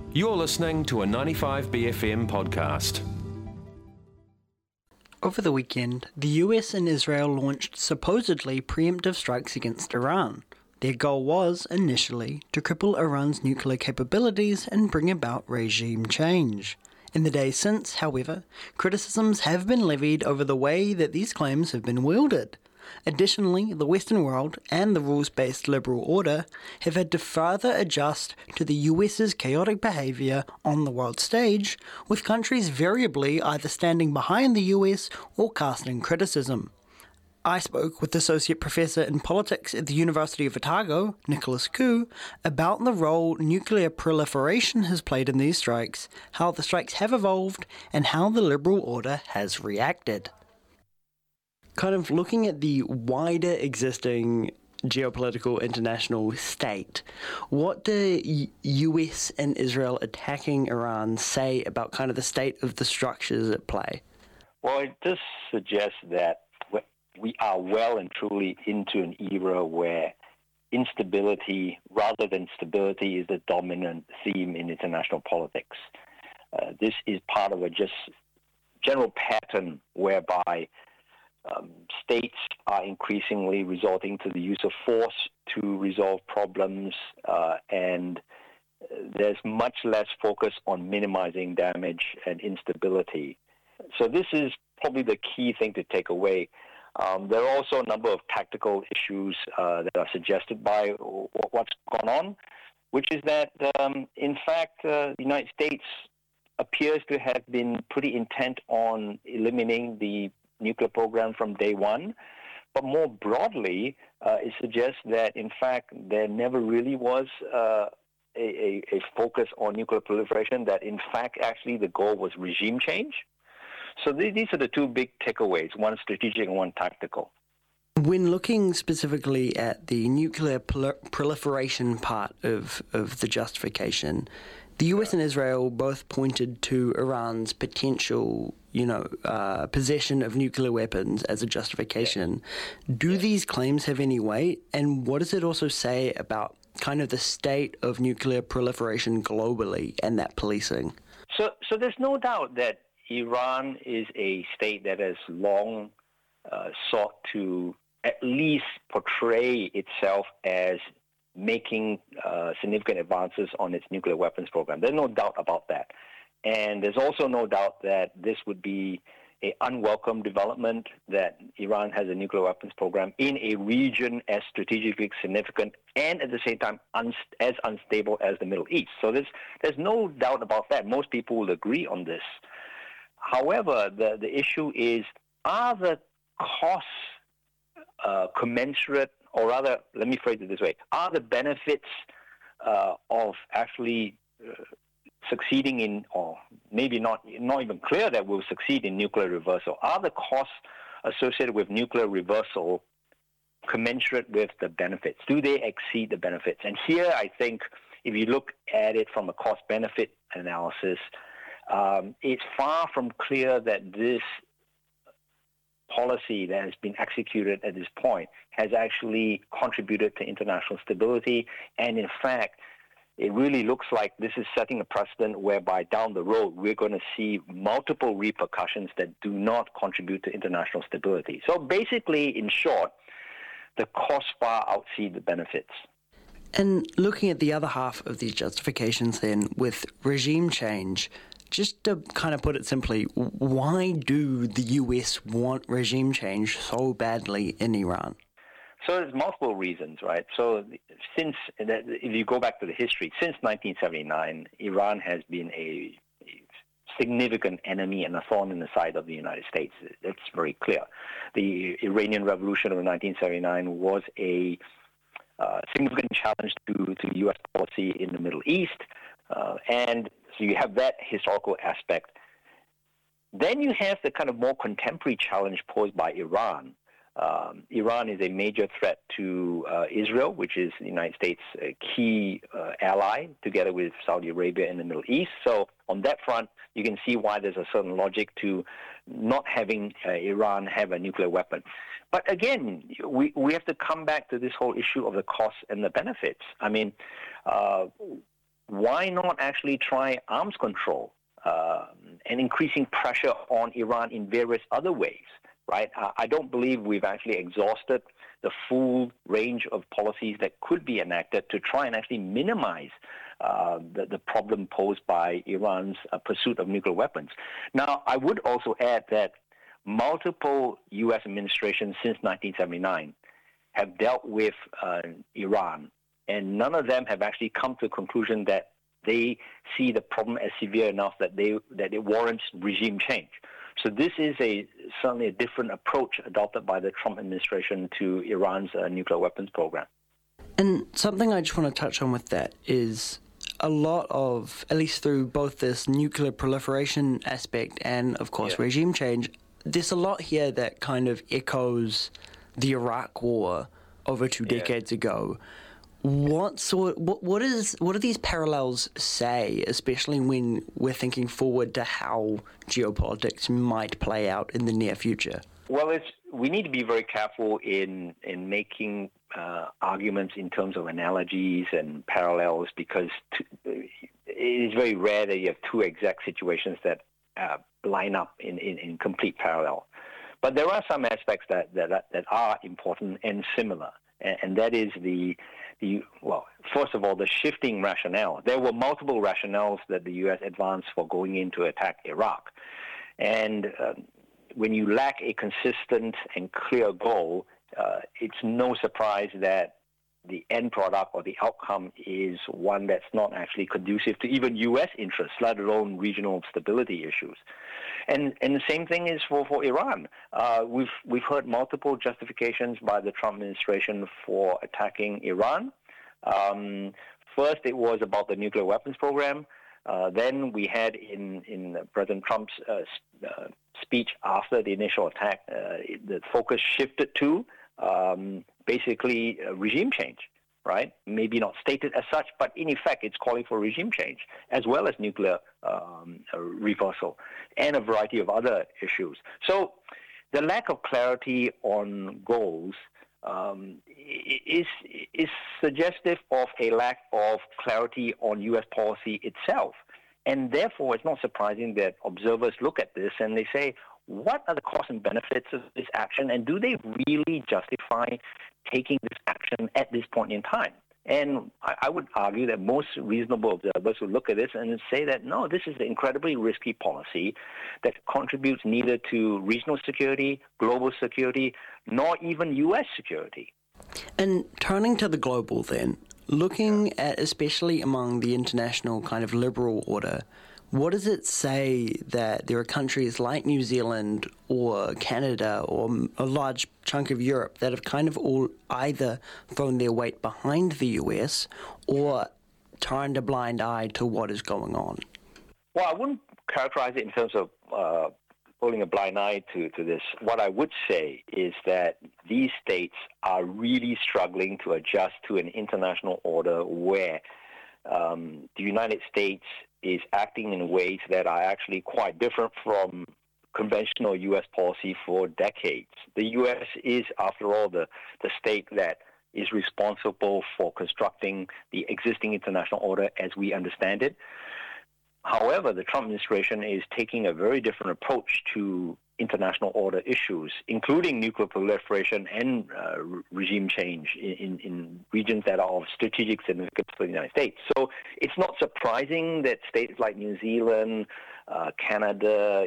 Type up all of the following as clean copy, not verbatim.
You're listening to a 95BFM podcast. Over the weekend, the US and Israel launched supposedly preemptive strikes against Iran. Their goal was, initially, to cripple Iran's nuclear capabilities and bring about regime change. In the days since, however, criticisms have been levied over the way that these claims have been wielded. Additionally, the Western world and the rules-based liberal order have had to further adjust to the US's chaotic behaviour on the world stage, with countries variably either standing behind the US or casting criticism. I spoke with Associate Professor in Politics at the University of Otago, Nicholas Koo, about the role nuclear proliferation has played in these strikes, how the strikes have evolved, and how the liberal order has reacted. Kind of looking at the wider existing geopolitical international state, what do US and Israel attacking Iran say about kind of the state of the structures at play? Well, it does suggest that we are well and truly into an era where instability rather than stability is the dominant theme in international politics. This is part of a just general pattern whereby states are increasingly resorting to the use of force to resolve problems, and there's much less focus on minimizing damage and instability. So this is probably the key thing to take away. There are also a number of tactical issues that are suggested by what's gone on, which is that, in fact, the United States appears to have been pretty intent on eliminating the nuclear program from day one. But more broadly, it suggests that, in fact, there never really was a focus on nuclear proliferation, that, in fact, actually the goal was regime change. So these are the two big takeaways, one strategic and one tactical. When looking specifically at the nuclear proliferation part of the justification, the US and Israel both pointed to Iran's potential, possession of nuclear weapons as a justification. Do these claims have any weight? And what does it also say about kind of the state of nuclear proliferation globally and that policing? So there's no doubt that Iran is a state that has long sought to at least portray itself as making significant advances on its nuclear weapons program. There's no doubt about that. And there's also no doubt that this would be an unwelcome development, that Iran has a nuclear weapons program in a region as strategically significant and at the same time as unstable as the Middle East. So there's no doubt about that. Most people will agree on this. However, the issue is, are the costs commensurate, or rather, let me phrase it this way, are the benefits of actually succeeding in, or maybe not even clear that we'll succeed in nuclear reversal, are the costs associated with nuclear reversal commensurate with the benefits? Do they exceed the benefits? And here, I think, if you look at it from a cost-benefit analysis, it's far from clear that this policy that has been executed at this point has actually contributed to international stability. And in fact, it really looks like this is setting a precedent whereby down the road we're going to see multiple repercussions that do not contribute to international stability. So basically, in short, the costs far exceed the benefits. And looking at the other half of these justifications then, with regime change, just to kind of put it simply, why do the US want regime change so badly in Iran? So there's multiple reasons, right? So if you go back to the history, since 1979, Iran has been a significant enemy and a thorn in the side of the United States. That's very clear. The Iranian Revolution of 1979 was a significant challenge to U.S. policy in the Middle East, and so you have that historical aspect. Then you have the kind of more contemporary challenge posed by Iran. Iran is a major threat to Israel, which is the United States' key ally, together with Saudi Arabia in the Middle East. So on that front, you can see why there's a certain logic to not having Iran have a nuclear weapon. But again, we have to come back to this whole issue of the costs and the benefits. I mean, why not actually try arms control and increasing pressure on Iran in various other ways, right? I don't believe we've actually exhausted the full range of policies that could be enacted to try and actually minimize the problem posed by Iran's pursuit of nuclear weapons. Now, I would also add that multiple U.S. administrations since 1979 have dealt with Iran, and none of them have actually come to the conclusion that they see the problem as severe enough that it warrants regime change. So this is certainly a different approach adopted by the Trump administration to Iran's nuclear weapons program. And something I just want to touch on with that is a lot of, at least through both this nuclear proliferation aspect and, of course, regime change, there's a lot here that kind of echoes the Iraq War over 2 decades ago. What do these parallels say, especially when we're thinking forward to how geopolitics might play out in the near future? Well, we need to be very careful in making arguments in terms of analogies and parallels, because it is very rare that you have two exact situations that line up in complete parallel. But there are some aspects that are important and similar, and that is first of all, the shifting rationale. There were multiple rationales that the U.S. advanced for going in to attack Iraq. And when you lack a consistent and clear goal, it's no surprise that the end product or the outcome is one that's not actually conducive to even U.S. interests, let alone regional stability issues. And the same thing is for Iran. We've heard multiple justifications by the Trump administration for attacking Iran. First, it was about the nuclear weapons program. Then we had in President Trump's speech after the initial attack, the focus shifted to basically regime change, right? Maybe not stated as such, but in effect, it's calling for regime change, as well as nuclear reversal, and a variety of other issues. So the lack of clarity on goals is suggestive of a lack of clarity on U.S. policy itself. And therefore, it's not surprising that observers look at this and they say, what are the costs and benefits of this action, and do they really justify taking this action at this point in time? And I would argue that most reasonable observers would look at this and say that, no, this is an incredibly risky policy that contributes neither to regional security, global security, nor even U.S. security. And turning to the global then, looking at especially among the international kind of liberal order, what does it say that there are countries like New Zealand or Canada or a large chunk of Europe that have kind of all either thrown their weight behind the US or turned a blind eye to what is going on? Well, I wouldn't characterize it in terms of pulling a blind eye to this. What I would say is that these states are really struggling to adjust to an international order where the United States is acting in ways that are actually quite different from conventional U.S. policy for decades. The U.S. is, after all, the state that is responsible for constructing the existing international order as we understand it. However, the Trump administration is taking a very different approach to international order issues, including nuclear proliferation and regime change in regions that are of strategic significance for the United States. So it's not surprising that states like New Zealand, Canada,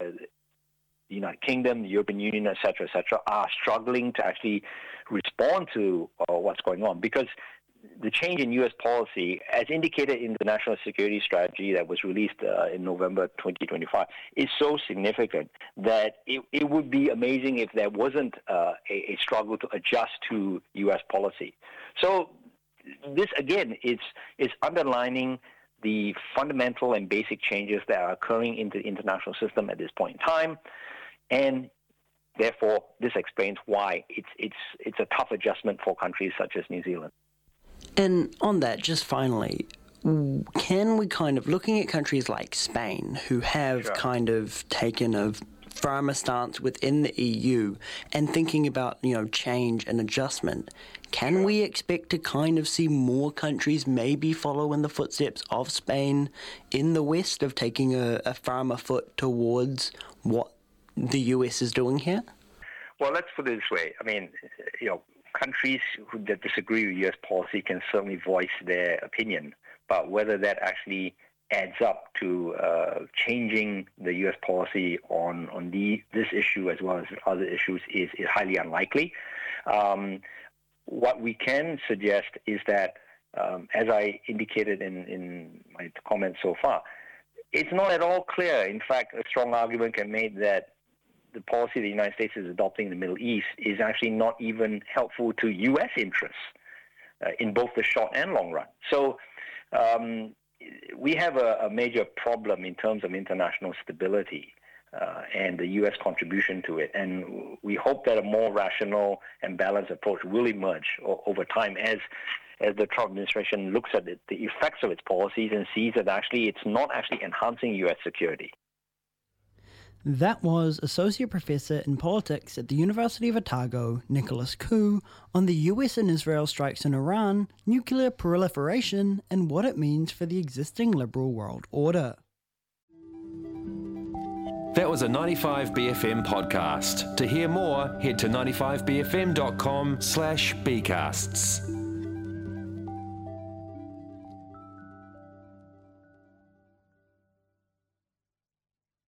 the United Kingdom, the European Union, et cetera, are struggling to actually respond to what's going on, because the change in U.S. policy, as indicated in the National Security Strategy that was released in November 2025, is so significant that it would be amazing if there wasn't a struggle to adjust to U.S. policy. So this, again, is underlining the fundamental and basic changes that are occurring in the international system at this point in time, and therefore this explains why it's a tough adjustment for countries such as New Zealand. And on that, just finally, can we kind of, looking at countries like Spain, who have kind of taken a firmer stance within the EU and thinking about, change and adjustment, can we expect to kind of see more countries maybe follow in the footsteps of Spain in the West of taking a firmer foot towards what the US is doing here? Well, let's put it this way. I mean, countries that disagree with U.S. policy can certainly voice their opinion, but whether that actually adds up to changing the U.S. policy on this issue as well as other issues is highly unlikely. What we can suggest is that, as I indicated in my comments so far, it's not at all clear. In fact, a strong argument can be made that the policy the United States is adopting in the Middle East is actually not even helpful to U.S. interests in both the short and long run. So we have a major problem in terms of international stability and the U.S. contribution to it. And we hope that a more rational and balanced approach will emerge over time as the Trump administration looks at the effects of its policies and sees that actually it's not actually enhancing U.S. security. That was Associate Professor in Politics at the University of Otago, Nicholas Khoo, on the US and Israel strikes in Iran, nuclear proliferation, and what it means for the existing liberal world order. That was a 95BFM podcast. To hear more, head to 95bfm.com/bcasts.